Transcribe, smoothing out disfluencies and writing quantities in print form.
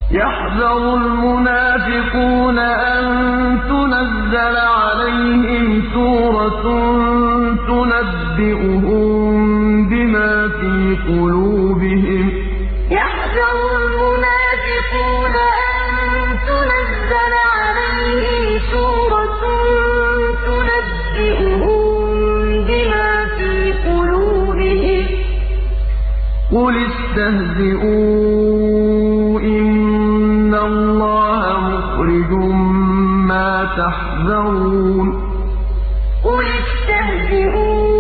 يحذر المنافقون أن تنزل عليهم سورة تنبئهم بما في قلوبهم يحذر المنافقون أن تنزل عليهم سورة تنبئهم بما في قلوبهم قل استهزئوا إن الله مخرج ما تحذرون قل استهزئوا